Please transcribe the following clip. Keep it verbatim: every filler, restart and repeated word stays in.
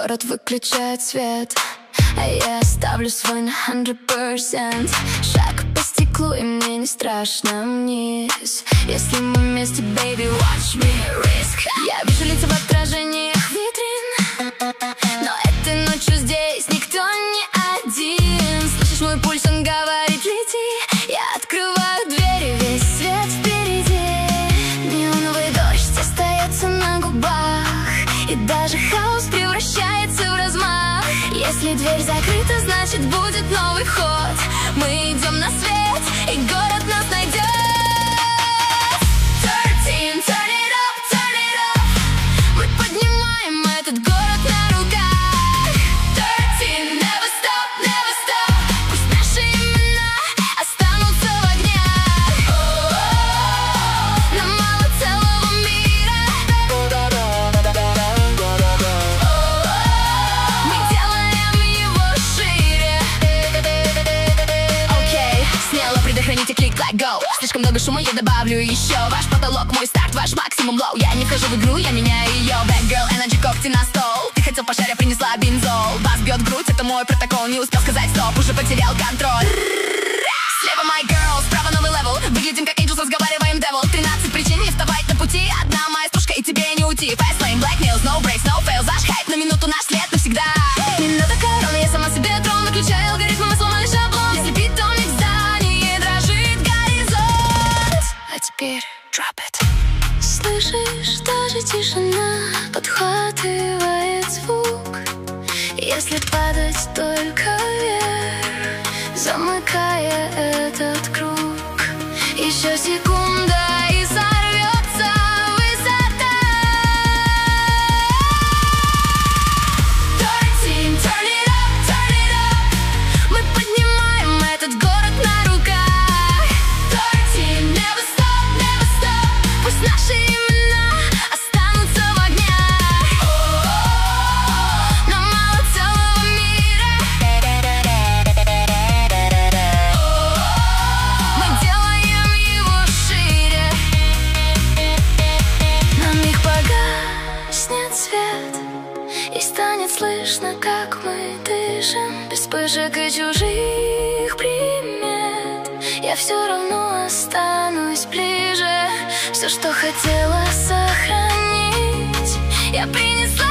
город выключает свет, а я ставлю свой на сто процентов. Шаг по стеклу, и мне не страшно вниз. Если мы вместе, baby, watch me risk. Я вижу лица в отражениях витрин, но этой ночью здесь никто не один. Слышишь мой пульс, он говорит лети. Я открываю двери, весь свет впереди. Неоновый дождь остается на губах, и даже хаос превращается в размах. Если дверь закрыта, значит будет новый вход. Мы идем на свет, и город нас найдет. Thirteen, turn it up, turn it up. Мы поднимаем этот город на руках. Thirteen, never stop, never stop. Пусть наши имена останутся в огнях. Oh-oh-oh. Нам мало целого мира. Oh-oh-oh. Мы делаем его шире. Окей, смело предохраните клик, like go. Слишком много шума, я добавлю еще. Ваш потолок, мой старт, ваш максимум лоу. Я не вхожу в игру, я меняю ее. Bad girl, energy, когти на стол. Ты хотел пожар, я принесла бензол. Бас бьет грудь, это мой протокол. Не успел сказать стоп, уже потерял контроль. Слева my girl, справа новый левел. Выглядим как angels, разговариваем devil. Тринадцать причин не вставать на пути. Одна моя стружка, и тебе не уйти. Fast lane, black nails, no breaks, no fails. Аж хайп на минуту, наш след навсегда. Минута короны, я сама себе трон. Выключаю алгоритмы, мы сломали шаблон. Если питомник в здании, дрожит горизонт. А теперь drop it. Слышишь, даже тишина подхватывает звук. Если падать только вверх, замыкая этот круг. Еще секунда, и сорвется высота. Thirteen, turn it up, turn it up. Мы поднимаем этот город на руках. Thirteen, never stop, never stop. Пусть наши имена останутся в огнях. Oh-oh-oh. Нам мало целого мира. Oh-oh-oh. Мы делаем его шире. На миг погаснет свет, и станет слышно, как мы дышим. Без вспышек и чужих примет, я все равно останусь ближе. Все, что хотела сохранить, я принесла.